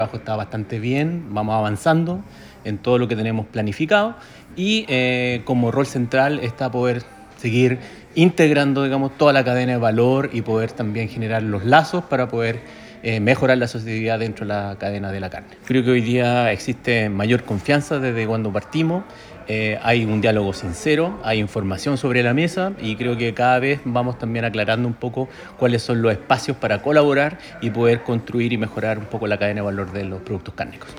trabajo está bastante bien, vamos avanzando en todo lo que tenemos planificado y como rol central está poder seguir integrando, digamos, toda la cadena de valor y poder también generar los lazos para poder mejorar la sociedad dentro de la cadena de la carne. Creo que hoy día existe mayor confianza desde cuando partimos, hay un diálogo sincero, hay información sobre la mesa y creo que cada vez vamos también aclarando un poco cuáles son los espacios para colaborar y poder construir y mejorar un poco la cadena de valor de los productos cárnicos.